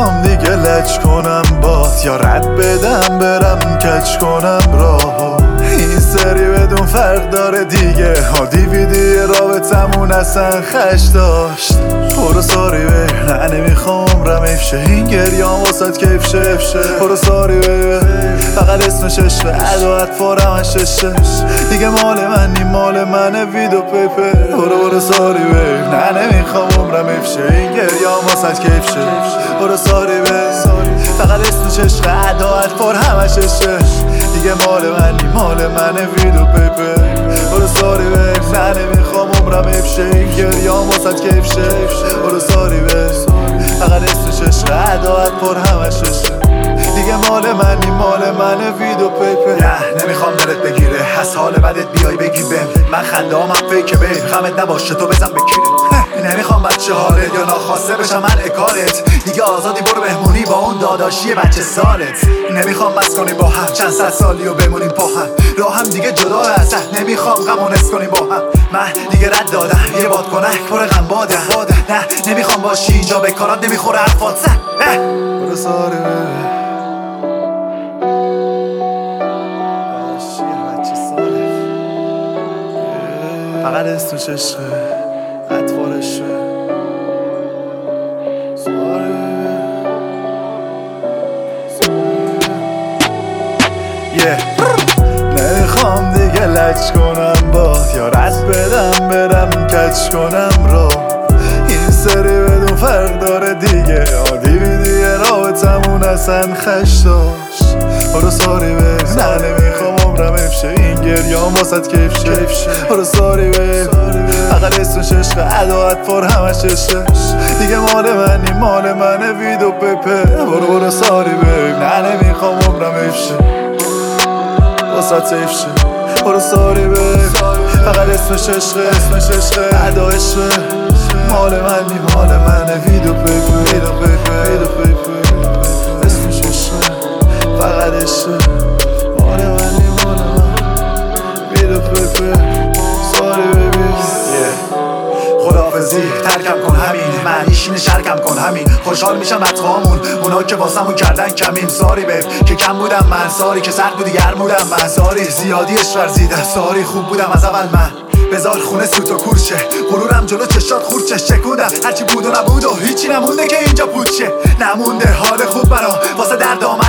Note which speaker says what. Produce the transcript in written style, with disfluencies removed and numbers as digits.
Speaker 1: نمیخوام دیگه لج کنم بات یا رد بدم برم کج کنم راه. این سری بدون فرق داره دیگه ها، دیویدی رابطمون اصلا خش داشت. برو ساری بیبی نه نمیخوام رمیف شه، این گریام واسد کیف شه. برو ساری بیبی فقط اسمش عشقه، اداعت فارمش عشقه دیگه مال من نی مال منه ویدو پیپه. برو ساری بیبی نه نمیخوام رمیف شه، این گریام واسد کیف شه. برو ساری بیبی فقط اسمش عشقه، اداعت فارمش عشقه دیگه مال من نی مال منه ویدو پیپه. برو ساری بیبی نه نمیخوام عمرم افشه، این گریام واسد کیف شه. برو ساری بیبی فقط اسمش عشقه، اداعت پر همش عشقه دیگه مال من نی مال منه ویدو پیپه.
Speaker 2: نه نمیخوام دلت بگیره، از حال بدت بیای بگی بهم من خنده هم فیکه بیم خمت نباشه تو بزن بکیره. نمیخوام بچه حالت یا ناخواسته بشم من اکارت، دیگه آزادی برو بهمونی با اون داداشی بچه سالت. نمیخوام بس کنیم با هم چند صد سالی و بمونیم پا هم، راه هم دیگه جدا اصلا نمیخوام غمونس کنیم با هم. من دیگه رد دادم یه باد کنک پر غم باده نه نمیخوام باشی اینجا به کارات نمیخوره حرفات سن.
Speaker 1: برو ساری بیبی فقط اسمش عشقه، اطوارشه. نمیخوام دیگه لج کنم بات یا رد بدم برم کج کنم راه. این سری بدون فرق داره دیگه دیویدی رابطمون اصلا خش داشت. برو ساری بیبی نه نمیخوام عمرم افشه، این گریام واسد کیف شه. برو ساری بیبی فقط اسمش عشقه، اداعت پر همش عشقه دیگه مال من نی مال منه ویدو پیپه. برو ساری بیبی نه نمیخوام عمرم افشه واسد سیف شه. برو ساری بیبی فقط اسمش عشقه، ادا عشقه مال من نی مال منه ویدو پیپه. اسمش عشقه فقط عشقه مال من نی مال من ویدو پیپه. ساری بیبی
Speaker 2: خداحافظی ترکم کن همین معنیشینه شرکم کن همین، خوشحال میشم اتفاقمون اونا که واسمون کردن کمین. ساری بیب که کم بودم من، ساری که سرد بودی گرم بودم من، ساری زیادی عشق ورزیدم، ساری خوب بودم از اول من. بذار خونه سوت و کورشه غرورم جلو چشات خورچه شکوندم هرچی بود و نبود و هیچی نمونده که اینجا پوچه. نمونده حال خوب برام واسه دردام